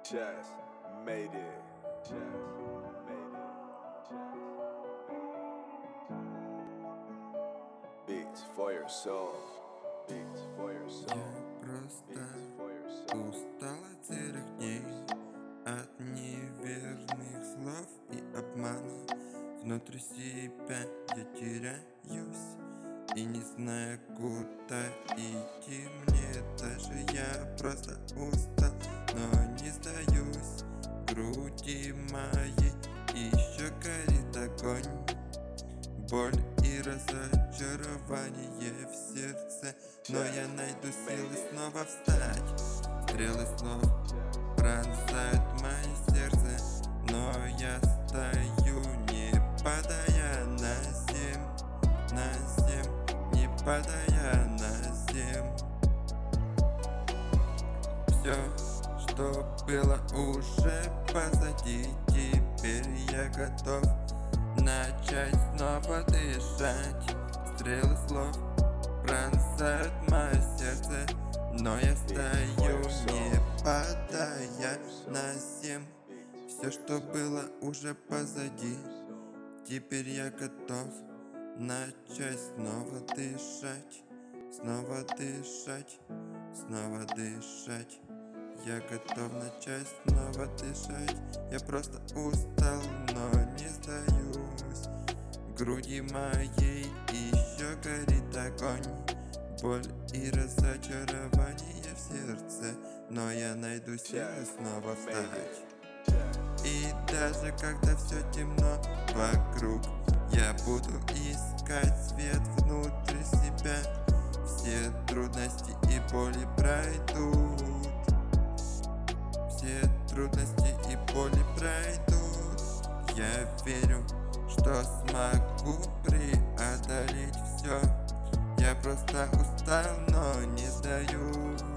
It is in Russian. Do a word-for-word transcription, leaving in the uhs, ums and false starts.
Just made it. Just made it. Just Beats for your soul. Beats for your soul. Я просто устал от серых дней, от неверных слов и обмана. Внутри себя я теряюсь и не знаю, куда идти мне. Даже я просто устал, но не сдаюсь. В груди моей еще горит огонь, боль и разочарование в сердце. Но я найду силы снова встать. Стрелы снов пронзают мое сердце, но я стою, не падая на землю, на землю, не падая на землю. Все, что было, уже позади. Теперь я готов начать снова дышать. Стрелы слов пронзают мое сердце, но я стою, не падая на землю. Все, что было, уже позади. Теперь я готов начать снова дышать, снова дышать, снова дышать. Я готов начать снова дышать. Я просто устал, но не сдаюсь. В груди моей еще горит огонь, боль и разочарование в сердце. Но я найду силы снова встать. И даже когда все темно вокруг, я буду искать свет внутри себя. Все трудности и боли пройдут, все трудности и боли пройдут. Я верю, что смогу преодолеть все. Я просто устал, но не сдаюсь.